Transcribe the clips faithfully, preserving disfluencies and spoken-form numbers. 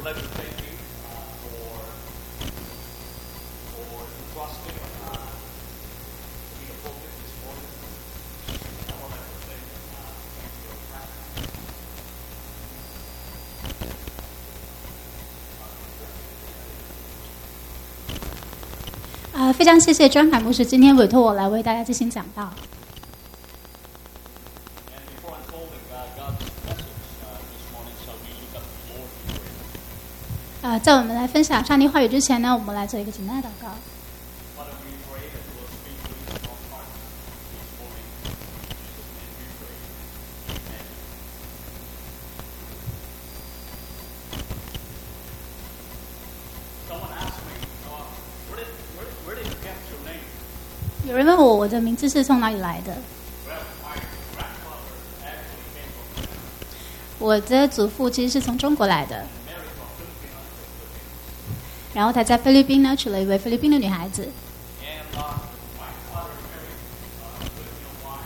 would like to thank you uh, for for trusting uh, me to focus this morning. I would like to thank uh, your practice. 啊、非常谢谢庄凯牧师今天委托我来为大家进行讲道。 And before unfolding uh, God's message uh, this morning, shall we look up the Lord in prayer? 啊、在我们来分享上帝话语之前呢，我们来做一个简单的祷告。 Father, we pray that you will speak to each of our hearts this morning. In Jesus' name we pray. Amen. Someone asked me, uh, where, did, where, where did you get your name? 有人问我我的名字是从哪里来的？ Well, my grandfather actually came from Japan. 我的祖父其实是从中国来的， Married from Philippines. 然后他在菲律宾呢娶了一位菲律宾的女孩子。 And uh, my father married uh, a Filipino wife.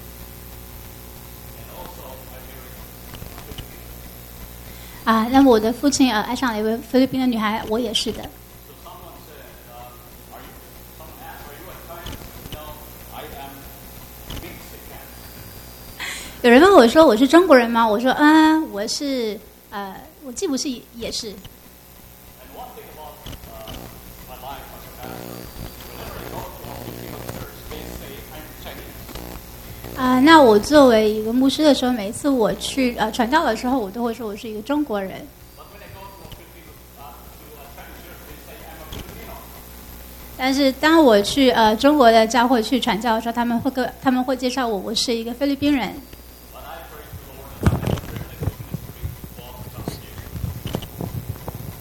And also I married a Filipino. 啊，那么我的父亲呃爱上了一位菲律宾的女孩，我也是的。 So someone said, uh, are you, someone asked, are you a Chinese? No, I am Mexican. 有人问我说我是中国人吗？我说嗯，我是呃，我既不是也是。 And one thing about uh, my life as a pastor, whenever I go to a Filipino church, they say I'm Chinese. 啊、那我作为一个牧师的时候，每一次我去呃传道的时候，我都会说我是一个中国人。 But when I go to a Filipino, uh, to a Chinese church, they say I'm a Filipino. 但是当我去呃中国的教会去传教的时候，他们会跟他们会介绍我，我是一个菲律宾人。 But I praise the Lord that I have the privilege of ministering to both of us here.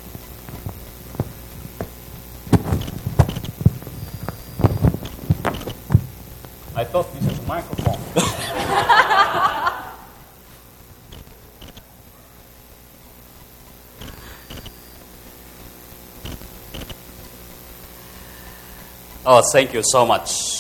I thought this was a microphone. Oh, thank you so much.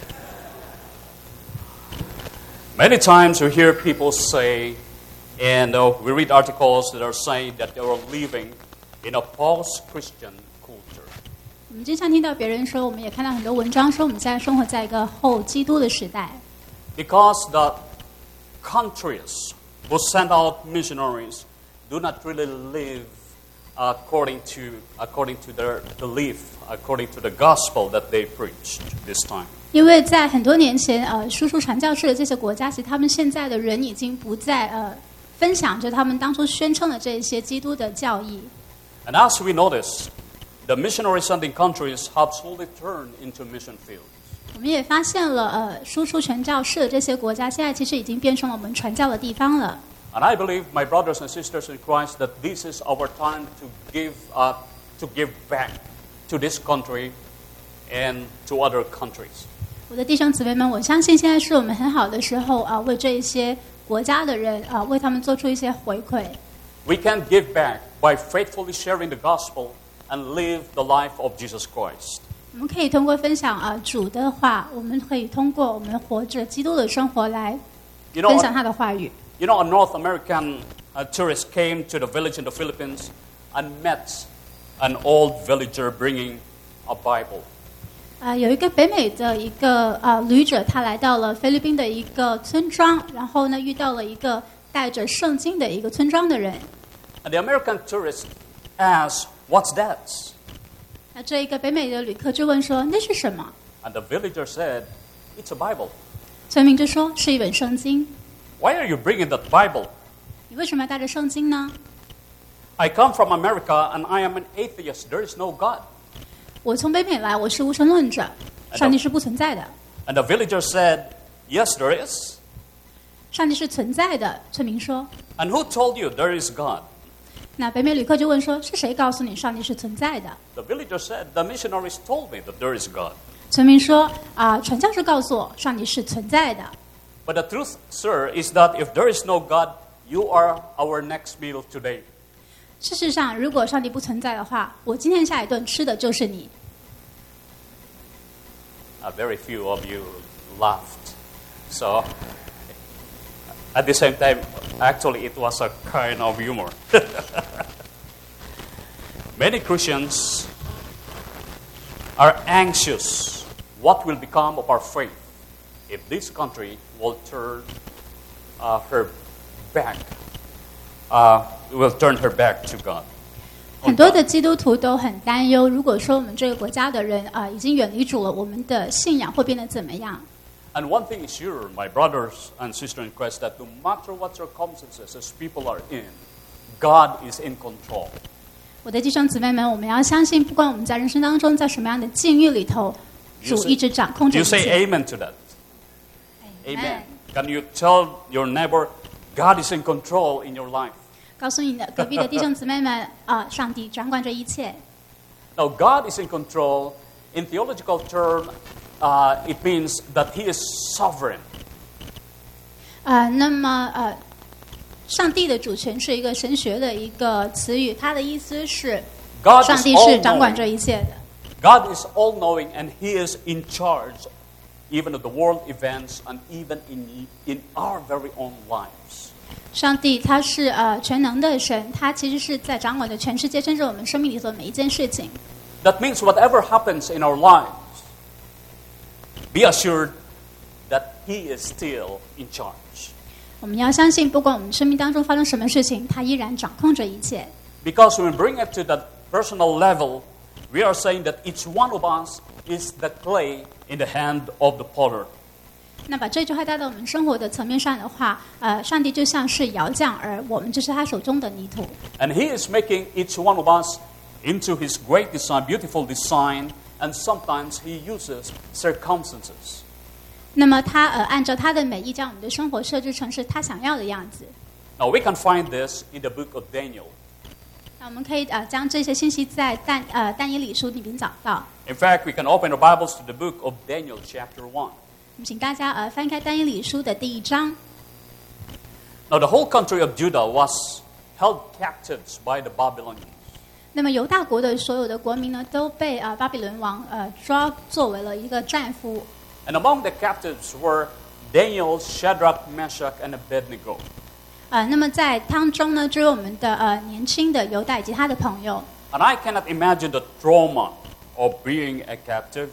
Many times we hear people say, and uh, we read articles that are saying that they are living in a post-Christian culture. 我们经常听到别人说，我们也看到很多文章说，我们现在生活在一个后基督的时代。 Because the countries who send out missionaries do not really live according to according to their belief, according to the gospel that they preached this time. 因为在很多年前，呃，输出传教士的这些国家，其实他们现在的人已经不再呃分享着他们当初宣称的这一些基督的教义。 And as we notice, the missionary sending countries have slowly turned into mission fields. 我们也发现了，呃，输出传教士的这些国家，现在其实已经变成了我们传教的地方了。 And I believe, my brothers and sisters in Christ, that this is our time to give uh, to give back to this country and to other countries. 我的弟兄姊妹们，我相信现在是我们很好的时候啊、为这一些国家的人啊、为他们做出一些回馈。 We can give back by faithfully sharing the gospel and live the life of Jesus Christ. 我们可以通过分享啊、主的话，我们可以通过我们活着基督的生活来 You know, 分享他的话语。 You know, a North American uh, tourist came to the village in the Philippines and met an old villager bringing a Bible. 啊、有一个北美的一个啊、旅者，他来到了菲律宾的一个村庄，然后呢遇到了一个带着圣经的一个村庄的人。 And the American tourist asked, "What's that?" 那这一个北美的旅客就问说：“那是什么 And the villager said, "It's a Bible." ？” 村民就说：“是一本圣经。 Why are you bringing that Bible? 你为什么要带着圣经呢？ I come from America and I am an atheist. There is no God. 我从北美来，我是无神论者，上帝是不存在的。 And the villager said, "Yes, there is." 上帝是存在的。”村民说。 And who told you there is God? 那北美旅客就问说：“是谁告诉你上帝是存在的 The villager said, "The missionaries told me that there is God." ？” 村民说：“啊、传教士告诉我，上帝是存在的。 But the truth, sir, is that if there is no God, you are our next meal today. 事实上，如果上帝不存在的话，我今天下一顿吃的就是你。” Uh, very few of you laughed. So, at the same time, actually, it was a kind of humor. Many Christians are anxious what will become of our faith if this country will turn uh, her back, uh, will turn her back to God. 很多的基督徒都很担忧，如果说我们这个国家的人啊、呃、已经远离主了，我们的信仰会变得怎么样？ And one thing is sure, my brothers and sisters in Christ, that no matter what circumstances as people are in, God is in control. 我的弟兄姊妹们，我们要相信，不管我们在人生当中在什么样的境遇里头， You 主 say- 一直掌控着 You 一 say 切。 amen to that. Amen. Can you tell your neighbor, God is in control in your life? 告诉你的隔壁的弟兄姊妹们，啊、上帝掌管着一切。 Now, God is in control. In theological term, uh, it means that He is sovereign. 呃，那么呃，上帝的主权是一个神学的一个词语，它的意思是 God 上 is 帝是掌管 all-knowing. 着一切的。 God is all-knowing, and He is in charge even of the world events and even in, in our very own lives. 上帝他是呃全能的神，他其实是在掌管着全世界，甚至我们生命里头的每一件事情。 That means whatever happens in our lives, be assured that He is still in charge. 我们要相信，不管我们生命当中发生什么事情，他依然掌控着一切。 Because when we bring it to that personal level, we are saying that each one of us is the clay in the hand of the potter. 那把这句话带到我们生活的层面上的话，呃，上帝就像是窑匠，而我们就是他手中的泥土。 And He is making each one of us into His great design, beautiful design, and sometimes He uses circumstances. 那么他呃按照他的美意，将我们的生活设置成是他想要的样子。 Now we can find this in the book of Daniel. 那我们可以呃将这些信息在但呃但以理书里面找到。 In fact, we can open our Bibles to the book of Daniel, chapter one. 我们请大家呃翻开但以理书的第一章。 Now, the whole country of Judah was held captives by the Babylonians. 那么犹大国的所有的国民呢，都被呃巴比伦王呃抓作为了一个战俘。 And among the captives were Daniel, Shadrach, Meshach, and Abednego. 呃，那么在当中呢，就有我们的呃年轻的犹大以及他的朋友。 And I cannot imagine the trauma of being a captive.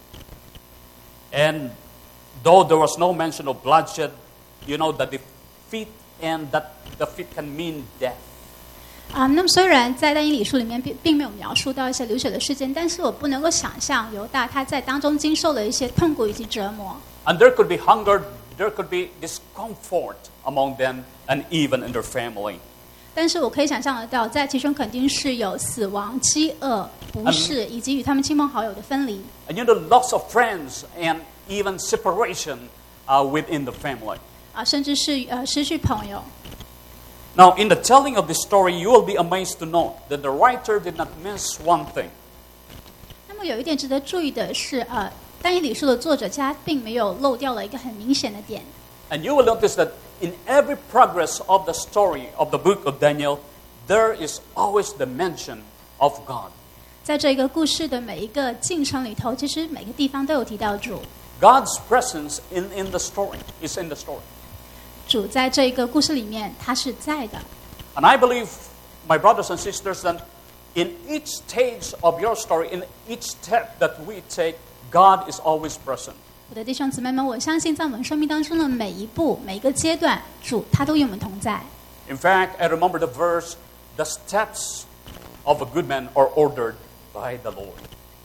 And though there was no mention of bloodshed, you know, that defeat and that defeat can mean death. 啊、那么虽然在但以理书里面并并没有描述到一些流血的事件，但是我不能够想象犹大他在当中经受了一些痛苦以及折磨。 And there could be hunger, there could be discomfort among them, and even in their family. 但是我可以想象得到，在其中肯定是有死亡、饥饿、不适，以及与他们亲朋好友的分离。 And you know, loss of friends and even separation uh, within the family. 啊、甚至是呃失去朋友。 Now, in the telling of this story, you will be amazed to know that the writer did not miss one thing. 那么有一点值得注意的是，呃，但以理书的作者家并没有漏掉了一个很明显的点。 And you will notice that in every progress of the story of the book of Daniel, there is always the mention of God. 在这个故事的每一个进程里头，其实每个地方都有提到主。 God's presence in, in the story is in the story. 主在这个故事里面，他是在的。 And I believe, my brothers and sisters, that in each stage of your story, in each step that we take, God is always present. 我的弟兄姊妹们，我相信在我们生命当中的每一步、每一个阶段，主他都与我们同在。 In fact, I remember the verse, the steps of a good man are ordered by the Lord.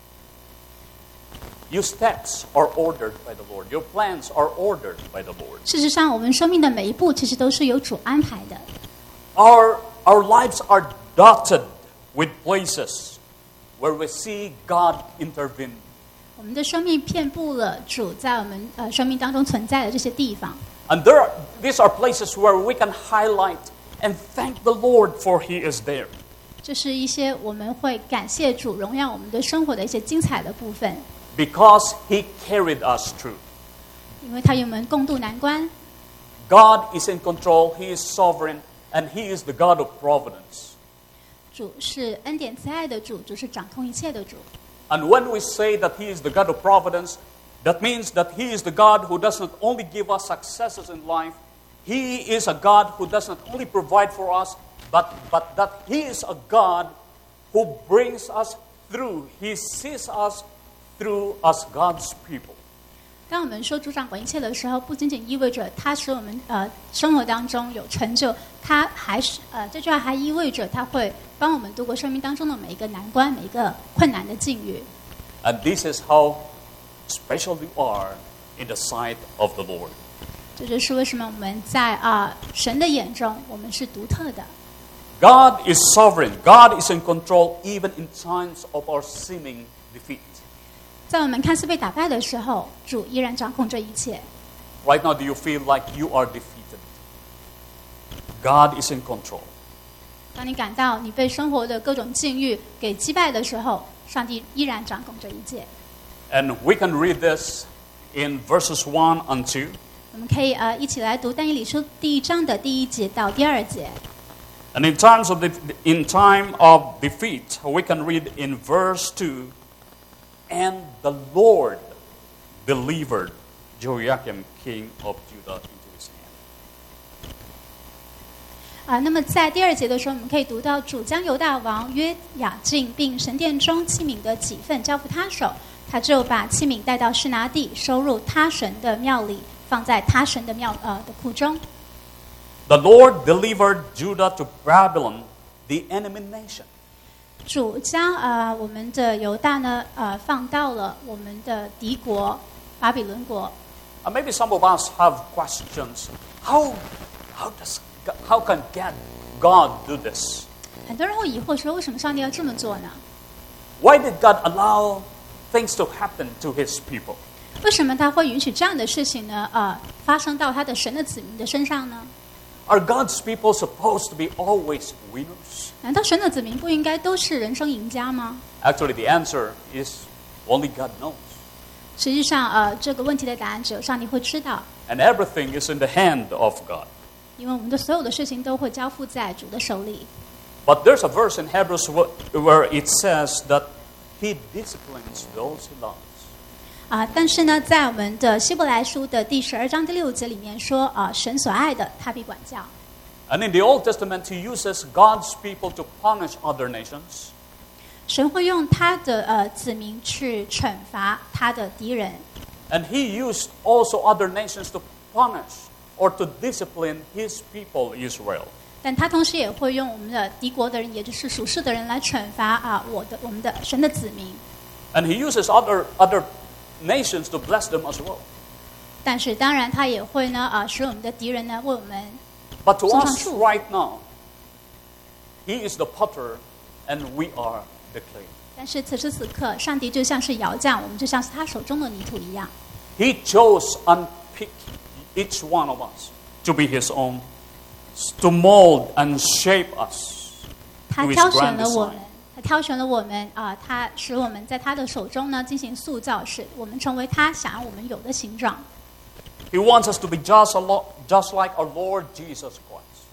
Your steps are ordered by the Lord. Your plans are ordered by the Lord. 事实上，我们生命的每一步其实都是由主安排的。 Our, our lives are dotted with places where we see God intervene. 我们的生命遍布了主在我们呃生命当中存在的这些地方。 And there are, these are places where we can highlight and thank the Lord for He is there. 这是一些我们会感谢主、荣耀我们的生活的一些精彩的部分， Because He carried us through. 因为他与我们共度难关。 God is in control. He is sovereign. And He is the God of providence. 主是恩典慈爱的主，主是掌控一切的主。 And when we say that He is the God of providence, that means that He is the God who does not only give us successes in life, He is a God who does not only provide for us, but, but that He is a God who brings us through. He sees us through as God's people. 当我们说主掌管一切的时候，不仅仅意味着他使我们呃生活当中有成就，他还是呃这句话还意味着他会帮我们度过生命当中的每一个难关、每一个困难的境遇。 And this is how special we are in the sight of the Lord. 这就是为什么我们在啊、呃、神的眼中我们是独特的。 God is sovereign. God is in control even in times of our seeming defeat. 在我们看似被打败的时候，主依然掌控这一切。 Right now, do you feel like you are defeated? God is in control. 当你感到你被生活的各种境遇给击败的时候，上帝依然掌控这一切。 And we can read this in verses one and two. 我们可以呃一起来读但以理书第一章的第一节到第二节。 And in times of the, in time of defeat, we can read in verse two. And the Lord delivered Jehoiakim, king of Judah, into his hand. 啊，那么在第二节的时候，我们可以读到主将犹大王约雅敬并神殿中器皿的几份交付他手，他就把器皿带到示拿地，收入他神的庙里，放在他神的庙呃的库中。 The Lord delivered Judah to Babylon, the enemy nation. 主将呃我们的犹大呢呃放到了我们的敌国巴比伦国。 And maybe some of us have questions. How, how does, how can God do this? 很多人会疑惑说，为什么上帝要这么做呢？ Why did God allow things to happen to His people? 为什么他会允许这样的事情呢？呃，发生到他的神的子民的身上呢？ Are God's people supposed to be always winners? 难道神的子民不应该都是人生赢家吗？ Actually, the answer is only God knows. 实际上，呃，这个问题的答案只有上帝会知道。 And everything is in the hand of God. 因为我们的所有的事情都会交付在主的手里。 But there's a verse in Hebrews where it says that He disciplines those He loves. 啊，但是呢，在我们的希伯来书的第十二章第六节里面说，啊，神所爱的，他必管教。 And in the Old Testament, He uses God's people to punish other nations. 神会用他的呃子民去惩罚他的敌人。 And He used also other nations to punish or to discipline His people, Israel. 但他同时也会用我们的敌国的人，也就是属世的人来惩罚啊，我的我们的神的子民。 And He uses other other nations to bless them as well. 但是当然，他也会呢啊，使我们的敌人呢为我们。 But to us right now, He is the potter and we are the clay. 但是此时此刻，上帝就像是窑匠，我们就像是他手中的泥土一样。 He chose and picked each one of us to be His own, to mold and shape us 他 to His 挑选 grand 了我们 design.， 他挑选了我们啊、他使我们在他的手中呢进行塑造，使我们成为他想要我们有的形状。 He wants us to be just, a lo- just like our Lord Jesus Christ.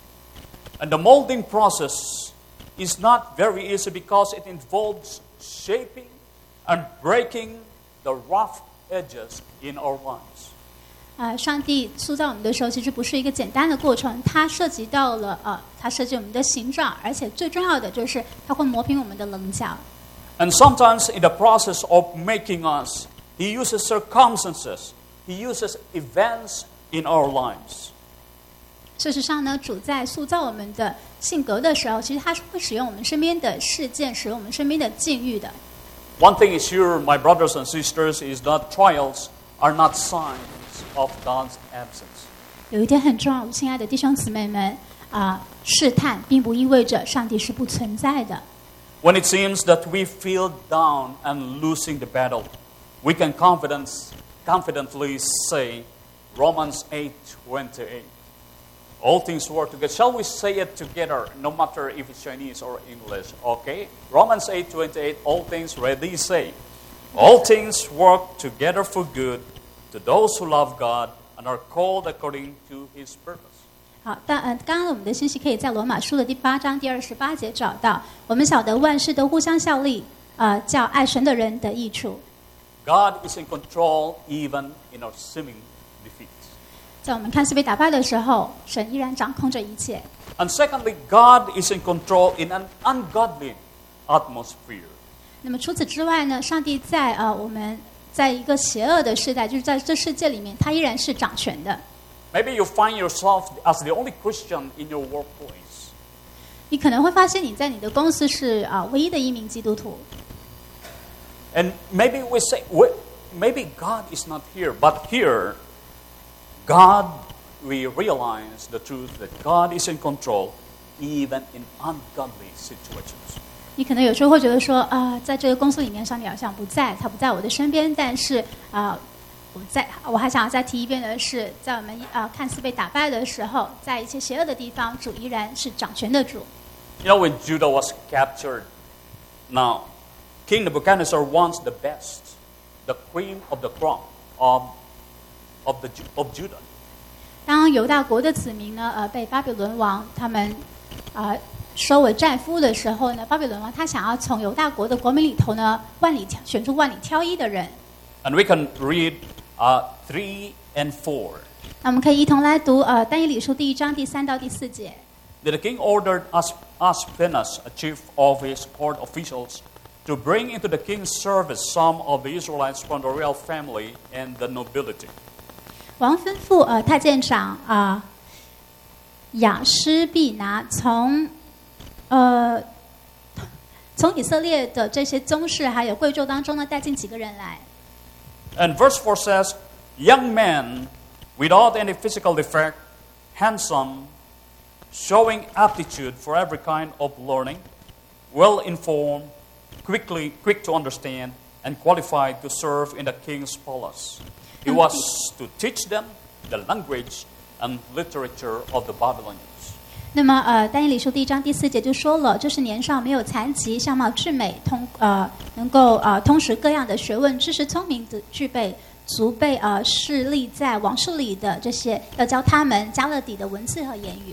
And the molding process is not very easy because it involves shaping and breaking the rough edges in our lives. 啊、上帝塑造我们的时候，其实不是一个简单的过程，它涉及到了呃，它设计我们的形状，而且最重要的就是它会磨平我们的棱角。 And sometimes in the process of making us, He uses circumstances. He uses events in our lives. 事实上呢，主在塑造我们的性格的时候，其实他是会使用我们身边的事件，使用我们身边的境遇的。 One thing is sure, my brothers and sisters, is that trials are not signs of God's absence. 有一点很重要，亲爱的弟兄姊妹们啊、试探并不意味着上帝是不存在的。 When it seems that we feel down and losing the battle, we can confidence, confidently say Romans eight twenty-eight. All things work together. Shall we say it together, no matter if it's Chinese or English? Okay? Romans eight twenty-eight, all things ready say. All things work together for good to those who love God and are called according to His purpose. 好，但呃，刚刚我们的信息可以在罗马书的第八章第二十八节找到。我们晓得万事都互相效力，呃，叫爱神的人得益处。 God is in control even in our seeming defeat. 在我们看似被打败的时候，神依然掌控着一切。 And secondly, God is in control in an ungodly atmosphere. 那么除此之外呢，上帝在呃我们在一个邪恶的时代，就是在这世界里面，他依然是掌权的。 Maybe you find yourself as the only Christian in your workplace. 你可能会发现你在你的公司是啊、呃、唯一的一名基督徒。 And maybe we say, maybe God is not here, but here, God, we realize the truth that God is in control, even in ungodly situations. 你可能有时候会觉得说啊、呃，在这个公司里面，上帝好像不在，他不在我的身边。但是啊、呃，我在，我还想要再提一遍的是，在我们啊、呃、看似被打败的时候，在一些邪恶的地方，主依然是掌权的主。 You know, when Judah was captured, now King Nebuchadnezzar wants the best, the cream of the crop of of the of Judah. 当犹大国的子民呢，呃，被巴比伦王他们呃收为战俘的时候呢，巴比伦王他想要从犹大国的国民里头呢，万里挑选出万里挑一的人。 And we can read uh, three and four. 那我们可以一同来读呃但以理书第一章第三到第四节。 The king ordered As- Aspenaz, a chief of his court officials, to bring into the king's service some of the Israelites from the royal family and the nobility. 王吩咐呃太监长啊、呃、雅施必拿从呃从以色列的这些宗室还有贵胄当中呢带进几个人来。 And verse four says, young men without any physical defect, handsome, showing aptitude for every kind of learning, well informed, quickly quick to understand, and qualified to serve in the king's palace. He was to teach them the language and literature of the Babylonians. 那么呃但以理书第一章第四节就说了，就是年少没有残疾，相貌俊美，通呃能够呃通识各样的学问，知识聪明的具备，足备呃势力在王室里的这些，要教他们加勒底的文字和言语。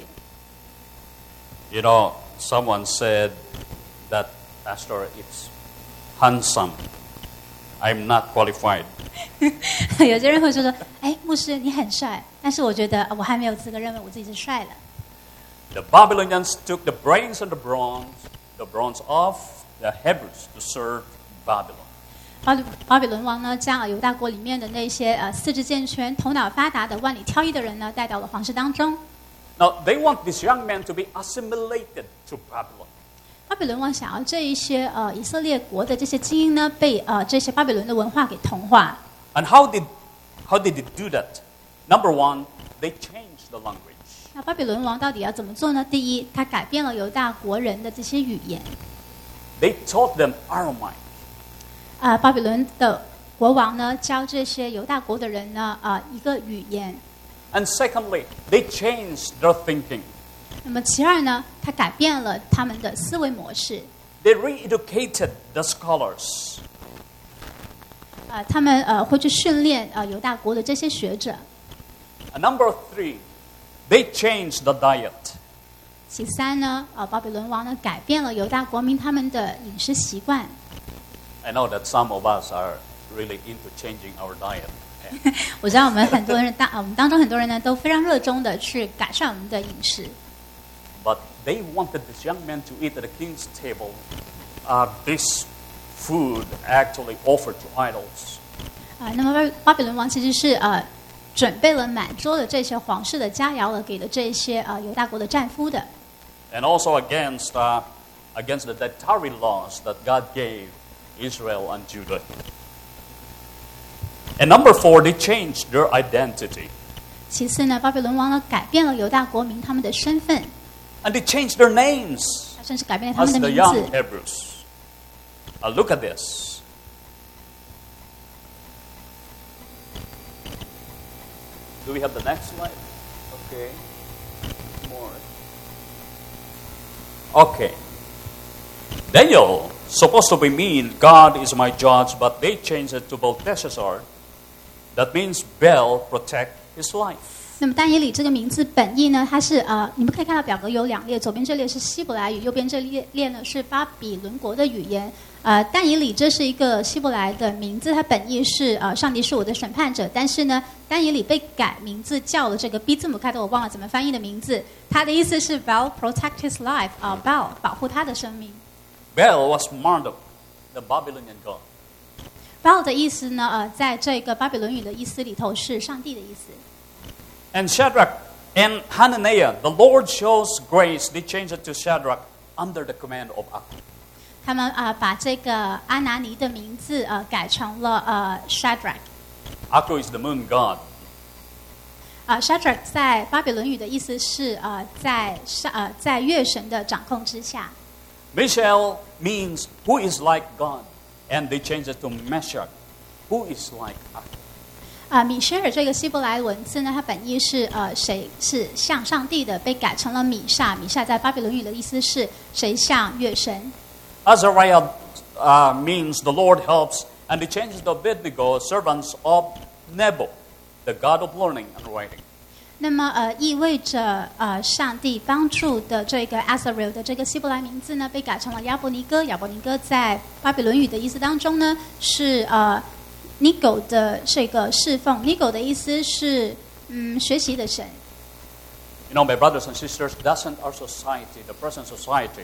You know, someone said that, Pastor, it's handsome. I'm not qualified. 有些人会说说，哎，牧师你很帅，但是我觉得我还没有资格认为我自己是帅的。 The Babylonians took the brains and the bronze, the bronze of the Hebrews to serve Babylon. 巴比巴比伦王呢，将犹大国里面的那些呃四肢健全、头脑发达的万里挑一的人呢，带到了皇室当中。 Now, they want these young men to be assimilated to Babylon. 巴比伦王想要这一些呃以色列国的这些精英呢，被呃这些巴比伦的文化给同化。 And how did how did they do that? Number one, they changed the language. 那巴比伦王到底要怎么做呢？第一，他改变了犹大国人的这些语言。 They taught them Aramaic. 啊、呃，巴比伦的国王呢，教这些犹大国的人呢，啊、呃，一个语言。 And secondly, they changed their thinking. 那么其二呢，他改变了他们的思维模式。 They re-educated the scholars. 啊、呃，他们呃会去训练呃犹大国的这些学者。 And number three, they changed the diet. 其三呢，呃，巴比伦王呢改变了犹大国民他们的饮食习惯。 I know that some of us are really into changing our diet. 我知道我们很多人当我们当中很多人呢都非常热衷的去改善我们的饮食。 But they wanted these young men to eat at the king's table. Uh, this food actually offered to idols. 啊、呃，那么巴巴比伦王其实是呃准备了满桌的这些皇室的佳肴了，给了这些呃犹大国的战俘的。 And also against uh, against the dietary laws that God gave Israel and Judah. And number four, they changed their identity. 其次呢，巴比伦王呢改变了犹大国民他们的身份， And they changed their names 甚至改变了他 as 们的 the 名 young 字。 Hebrews. Uh, look at this. Do we have the next slide? Okay. More. Okay. Daniel, supposed to be mean, God is my judge, but they changed it to Belteshazzar. That means Bel protect his life. 那么但以理这个名字本意呢，它是呃，你们可以看到表格有两列，左边这列是希伯来语，右边这列列呢是巴比伦国的语言。呃，但以理这是一个希伯来的名字，它本意是呃，上帝是我的审判者。但是呢，但以理被改名字叫了这个 B 字母开头，我忘了怎么翻译的名字。它的意思是 Bel protect his life 啊、呃、，Bel 保护他的生命。 Baal was Marduk, the Babylonian god. 巴尔的意思呢，呃，在这个巴比伦语的意思里头是上帝的意思。 And Shadrach and Hananiah, the Lord shows grace. They changed it to Shadrach under the command of Aku. 他们啊、呃、把这个阿拿尼的名字呃改成了呃 Shadrach。 Aku is the moon god. 啊、呃、，Shadrach 在巴比伦语的意思是呃在呃在月神的掌控之下。 Mishael means who is like God, and they changed it to Meshach, who is like Aku. 啊、呃，米歇尔这个希伯来文字呢，它本意是呃谁是像上帝的，被改成了米煞。米煞在巴比伦语的意思是谁像月神。 Azariah uh, means the Lord helps, and they changed the Abednego, servants of Nebo, the god of learning and writing. 那么呃意味着呃上帝帮助的这个 Azariel 的这个希伯来名字呢，被改成了亚伯尼哥。亚伯尼哥在巴比伦语的意思当中呢，是呃 Nigo 的这个侍奉。Nigo 的意思是嗯学习的神。 You know, my brothers and sisters, doesn't our society, the present society,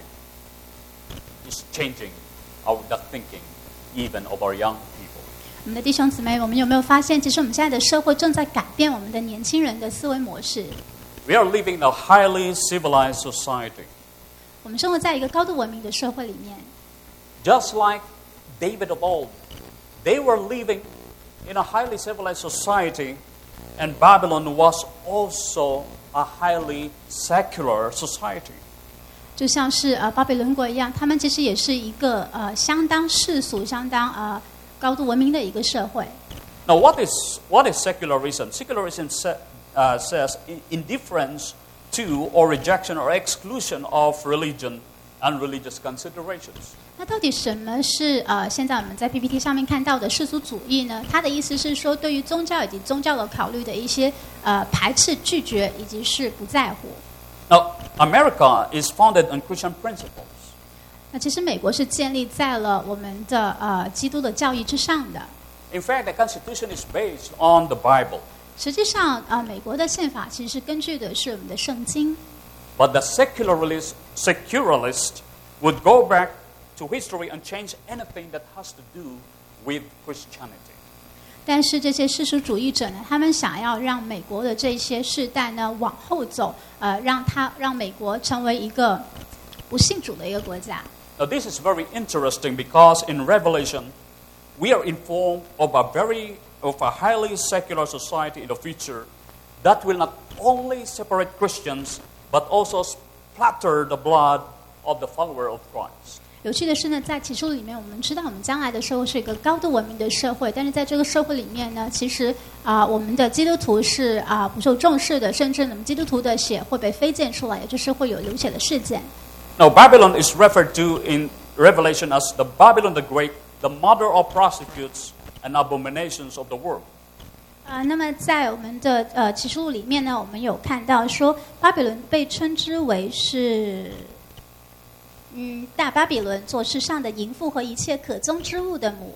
is changing our the thinking, even of our young people? 我们的弟兄姊妹，我们有没有发现，其实我们现在的社会正在改变我们的年轻人的思维模式？ We are living in a highly civilized society. 我们生活在一个高度文明的社会里面。 Just like David of old, they were living in a highly civilized society, and Babylon was also a highly secular society. 就像是呃巴比伦国一样，他们其实也是一个呃相当世俗、相当呃高度文明的一个社会。 Now, what is what is secularism? Secularism sa- uh, says in- indifference to or rejection or exclusion of religion and religious considerations. 那到底什么是呃现在我们在 P P T 上面看到的世俗主义呢？它的意思是说，对于宗教以及宗教的考虑的一些呃排斥、拒绝以及是不在乎。 Now, America is founded on Christian principles. 那其实美国是建立在了我们的呃基督的教义之上的。 In fact, the Constitution is based on the Bible. 实际上，呃，美国的宪法其实是根据的是我们的圣经。 But the secularist, secularist would go back to history and change anything that has to do with Christianity. 但是这些世俗主义者呢，他们想要让美国的这些世代呢往后走，呃，让他让美国成为一个不信主的一个国家。 Now, this is very interesting because in Revelation, we are informed of a very of a highly secular society in the future that will not only separate Christians but also splatter the blood of the follower of Christ. 有趣的是呢，在启示录里面，我们知道我们将来的社会是一个高度文明的社会，但是在这个社会里面呢，其实啊、呃，我们的基督徒是啊、呃、不受重视的，甚至我们基督徒的血会被飞溅出来，也就是会有流血的事件。 Now, Babylon is referred to in Revelation as the Babylon the Great, the mother of prostitutes and abominations of the world. 啊、呃，那么在我们的呃启示录里面呢，我们有看到说，巴比伦被称之为是，嗯，大巴比伦，做世上的淫妇和一切可憎之物的母。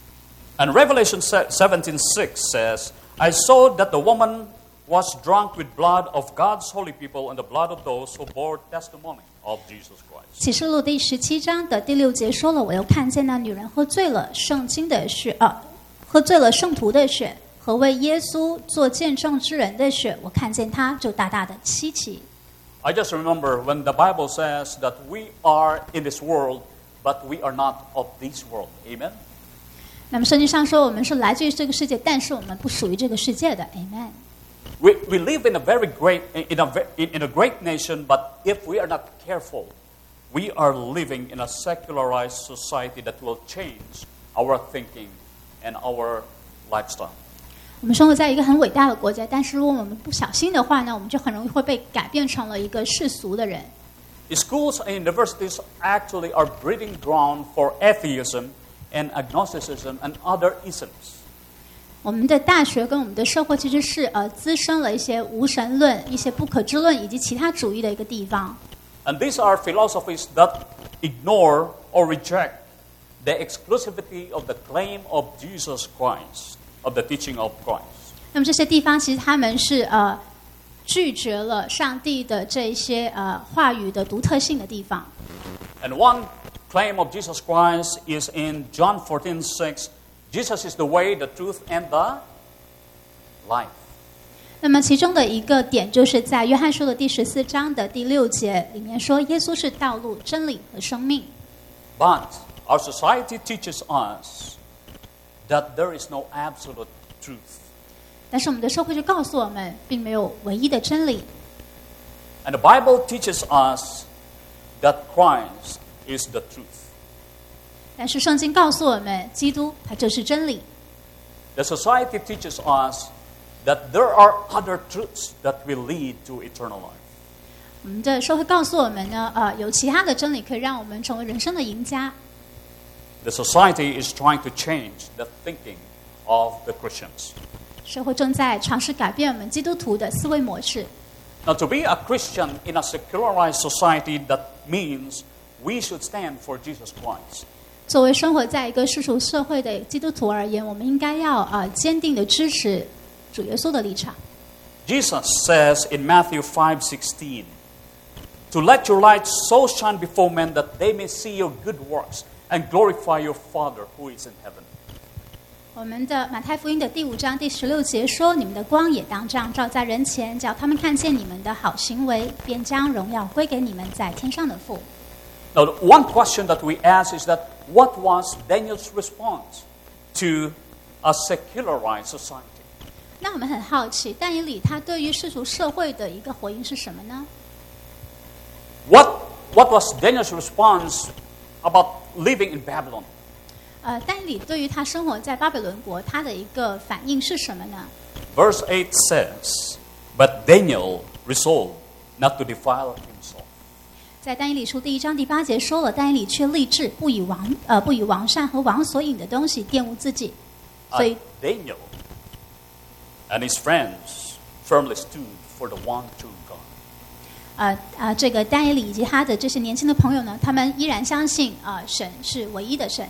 And Revelation seventeen six says, I saw that the woman was drunk with blood of God's holy people and the blood of those who bore testimony of Jesus Christ. 启示录第十七章的第六节说了，我又看见那女人喝醉了圣经的血，呃，喝醉了圣徒的血和为耶稣做见证之人的血，我看见她就大大的稀奇。 I just remember when the Bible says that we are in this world, but we are not of this world. Amen? 那么圣经上说，我们是来自于这个世界，但是我们不属于这个世界的。Amen。 We, we live in a very great, in a, in a great nation, but if we are not careful, we are living in a secularized society that will change our thinking and our lifestyle. 我们生活在一个很伟大的国家，但是如果我们不小心的话呢，我们就很容易会被改变成了一个世俗的人。 Schools and universities actually are breeding ground for atheism and agnosticism and other isms. 我们的大学跟我们的社会其实是呃滋生了一些无神论、一些不可知论以及其他主义的一个地方。 And these are philosophies that ignore or reject the exclusivity of the claim of Jesus Christ, of the teaching of Christ. 那么这些地方其实他们是呃拒绝了上帝的这一些呃话语的独特性的地方。 And one claim of Jesus Christ is in John fourteen six. Jesus is the way, the truth, and the life. 那么其中的一个点就是在约翰书的第十四章的第六节里面说，耶稣是道路、真理和生命。 But our society teaches us that there is no absolute truth. 但是我们的社会就告诉我们，并没有唯一的真理。 And the Bible teaches us that Christ is the truth. 但是圣经告诉我们，基督他就是真理。 The society teaches us that there are other truths that will lead to eternal life. 我们的社会告诉我们呢，呃，有其他的真理可以让我们成为人生的赢家。 The society is trying to change the thinking of the Christians. 社会正在尝试改变我们基督徒的思维模式。 Now, to be a Christian in a secularized society, that means we should stand for Jesus Christ. 作为生活在一个世俗社会的基督徒而言，我们应该要呃坚定的支持主耶稣的立场。 Jesus says in Matthew five sixteen, "To let your light so shine before men that they may see your good works and glorify your Father who is in heaven." 我们的马太福音的第五章第十六节说：“你们的光也当这样照在人前，叫他们看见你们的好行为，便将荣耀归给你们在天上的父。” Now, one question that we ask is that what was Daniel's response to a secularized society? 那我们很好奇，但以理他对于世俗社会的一个回应是什么呢？ What what was Daniel's response about living in Babylon? 呃，但以理对于他生活在巴比伦国，他的一个反应是什么呢？ Verse eight says, "But Daniel resolved not to defile himself." 在但以理书第一章第八节说了，但以理却立志不以王呃不以王膳和王所饮的东西玷污自己，所以 Uh, Daniel and his friends firmly stood for the one true God. 呃呃这个但以理以及他的这些年轻的朋友呢，他们依然相信啊、呃、神是唯一的神。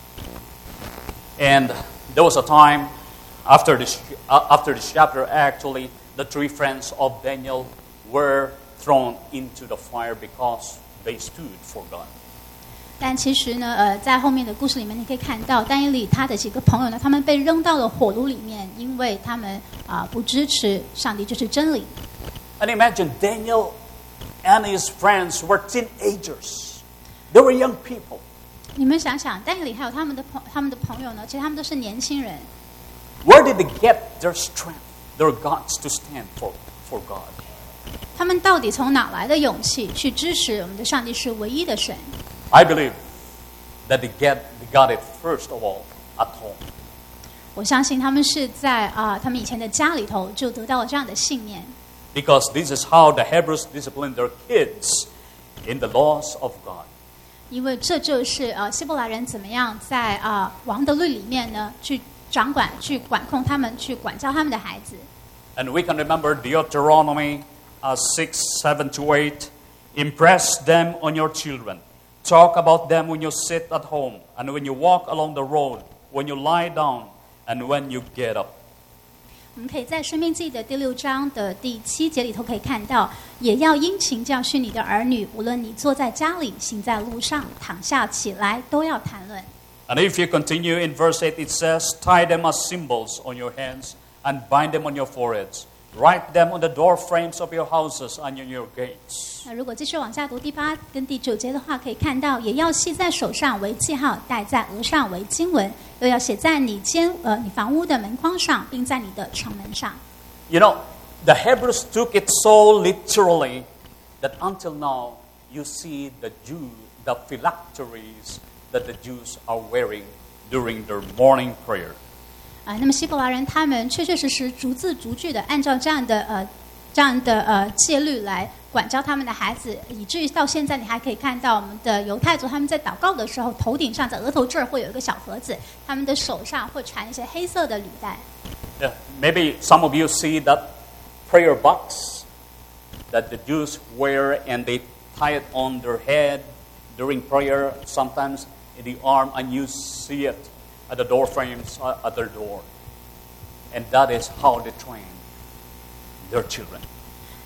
And there was a time after this, uh, after this chapter, actually, the three friends of Daniel were thrown into the fire because they stood for God. 但其实呢，呃，在后面的故事里面，你可以看到但以理他的几个朋友呢，他们被扔到了火炉里面，因为他们啊、呃、不支持上帝就是真理。 And imagine Daniel and his friends were teenagers. They were young people. 你们想想，但以理还有他们的朋他们的朋友呢，其实他们都是年轻人。 Where did they get their strength, their guts to stand for, for God? 他们到底从哪来的勇气去支持我们的上帝是唯一的神？ I believe that they, get, they got it first of all at home. 我相信他们是在啊、呃、他们以前的家里头就得到了这样的信念。 Because this is how the Hebrews discipline their kids in the laws of God. 因为这就是呃希伯来人怎么样在啊、呃、王的律里面呢去掌管、去管控他们、去管教他们的孩子。 And we can remember Deuteronomy uh, six, seven to eight. Impress them on your children. Talk about them when you sit at home and when you walk along the road, when you lie down and when you get up. 我们可以在《申命记》的第六章的第七节里头可以看到，也要殷勤教训你的儿女，无论你坐在家里、行在路上、躺下起来，都要谈论。 And if you continue in verse eight, it says, tie them as symbols on your hands and bind them on your foreheads. Write them on the door frames of your houses and on your gates. 那如果继续往下读第八跟第九节的话，可以看到，也要系在手上为记号，戴在额上为经文，又要写在你间呃你房屋的门框上，并在你的城门上。 You know, the Hebrews took it so literally that until now you see the Jew, the phylacteries that the Jews are wearing during their morning prayer. 啊、呃，那么希伯来人他们确确实实逐字逐句的按照这样的呃这样的呃戒律来管教他们的孩子，以至于到现在你还可以看到我们的犹太族他们在祷告的时候，头顶上在额头这儿会有一个小盒子，他们的手上会缠一些黑色的履带。 Yeah, maybe some of you see that prayer box that the Jews wear and they tie it on their head during prayer, sometimes in the arm, and you see it at the door frames at their door. And that is how they train their children.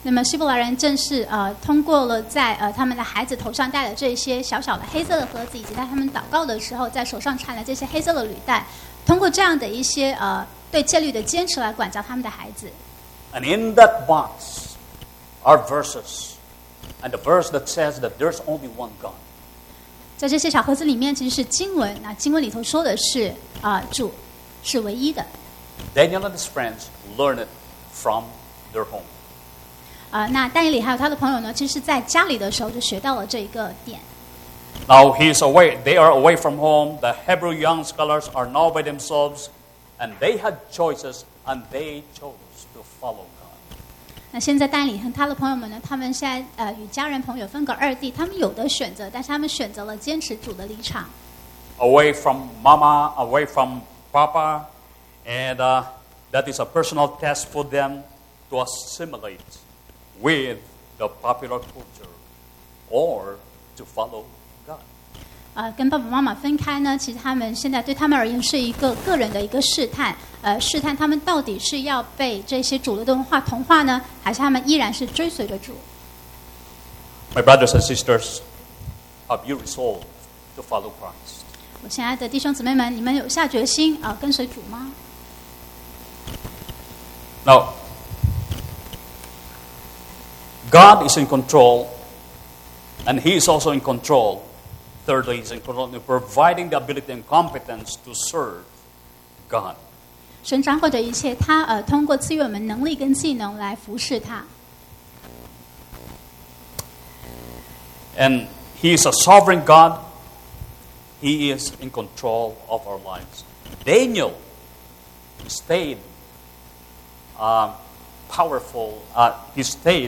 那么希伯来人正是呃通过了在呃他们的孩子头上戴的这些小小的黑色的盒子，以及在他们祷告的时候在手上缠的这些黑色的履带，通过这样的一些呃对戒律的坚持来管教他们的孩子。 And in that box are verses, and the verse that says that there's only one God. 在这些小盒子里面其实是经文，那经文里头说的是啊、呃、主是唯一的。 Daniel and his friends learned it from their home. 啊、呃，那但以理还有他的朋友呢，其实是在家里的时候就学到了这一个点。 Now he's away. They are away from home. The Hebrew young scholars are now by themselves, and they had choices, and they chose to follow God. 那现在但以理和他的朋友们呢，他们现在呃与家人朋友分隔二地，他们有的选择，但是他们选择了坚持主的立场。 Away from Mama, away from Papa, and uh, that is a personal test for them to assimilate with the popular culture or to follow God. 呃，跟爸爸妈妈分开呢，其实他们现在对他们而言是一个个人的一个试探，呃，试探他们到底是要被这些主流的文化同化呢，还是他们依然是追随着主。 My brothers and sisters, have you resolved to follow Christ? 我亲爱的弟兄姊妹们，你们有下决心啊、呃、跟随主吗？ Now, God is in control, and He is also in control. Thirdly, He's in control in providing the ability and competence to serve God. 神掌管着一切，他呃通过赐予我们能力跟技能来服侍他。 And He is a sovereign God. He is in control of our lives. Daniel stayed uh, powerful. Uh, he stayed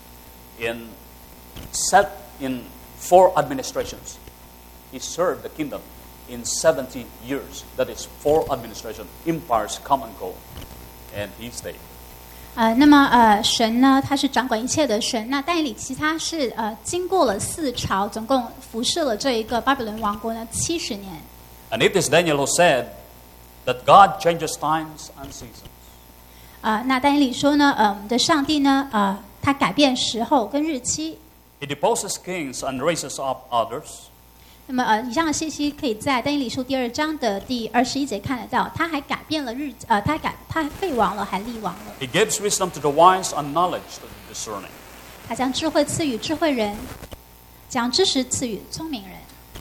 in set in four administrations. He served the kingdom in seventy years. That is four administration empires come and go, and he stayed. 呃，那么呃，神呢，他是掌管一切的神。那但以理其他是呃，经过了四朝，总共服侍了这一个巴比伦王国呢七十年。 And it is Daniel who said that God changes times and seasons. 呃，那但以理说呢，呃，我们的上帝呢，呃，他改变时候跟日期。 He deposes kings and raises up others. 那么呃，以上的信息可以在但以理书第二章的第二十一节看得到。他还改变了日，呃，他改他废王了，还立王了。 He gives wisdom to the wise and knowledge to the discerning. 他将智慧赐予智慧人，将知识赐予聪明人。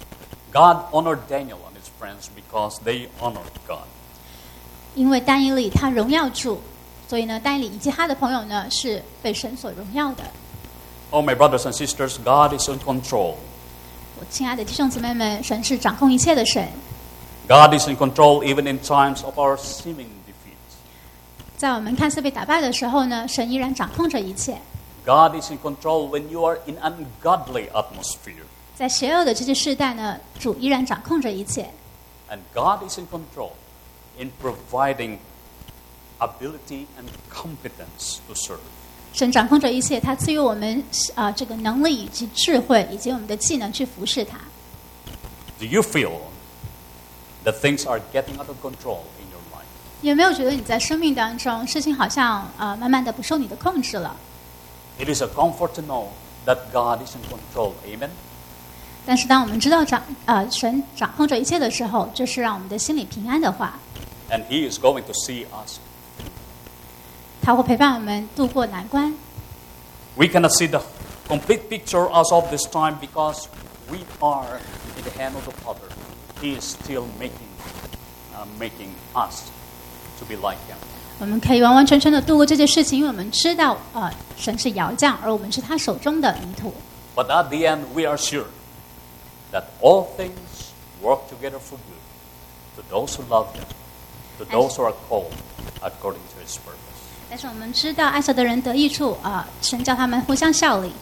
God honored Daniel and his friends because they honored God. 因为但以理他荣耀主，所以呢，但以理以及他的朋友呢是被神所荣耀的。 Oh, my brothers and sisters, God is in control. 我亲爱的弟兄姊妹们，神是掌控一切的神。 God is in control even in times of our seeming defeat. 在我们看似被打败的时候呢，神依然掌控着一切。 God is in control when you are in ungodly atmosphere. 在邪恶的这些世代呢，主依然掌控着一切。 And God is in control in providing ability and competence to serve. 神掌控着一切，他赐予我们啊、呃、这个能力以及智慧以及我们的技能去服侍他。 Do you feel that things are getting out of control in your life? 有没有觉得你在生命当中事情好像呃慢慢的不受你的控制了？ It is a comfort to know that God is in control. Amen? 但是当我们知道掌呃神掌控着一切的时候，这是让我们的心里平安的话。 And He is going to see us. 他会陪伴我们度过难关。 We cannot see the complete picture as of this time because we are in the hand of the Father. He is still making, uh, making us to be like Him. 我们可以完完全全的度过这件事情，因为我们知道，呃，神是窑匠，而我们是他手中的泥土。 But at the end, we are sure that all things work together for good to those who love Him, to those who are called according to His purpose. 但是我们知道，爱神的人得益处啊、呃，神叫他们互相效力。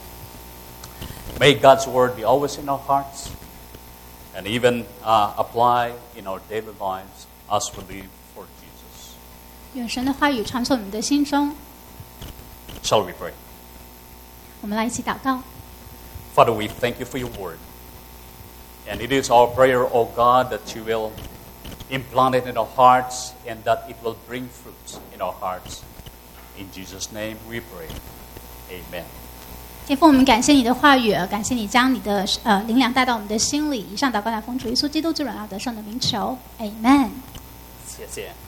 May God's word be always in our hearts and even uh, apply in our daily lives as we live for Jesus. 愿神的话语常存我们的心中。 Shall we pray? 我们来一起祷告。 Father, we thank you for your word. And it is our prayer, O God, that you will implant it in our hearts and that it will bring fruit in our hearts. In Jesus' name we pray. Amen. 天父，我们感谢你的话语，感谢你将你的呃灵粮带到我们的心里。以上祷告乃奉主耶稣基督之荣耀得胜的名求， Amen。 谢谢。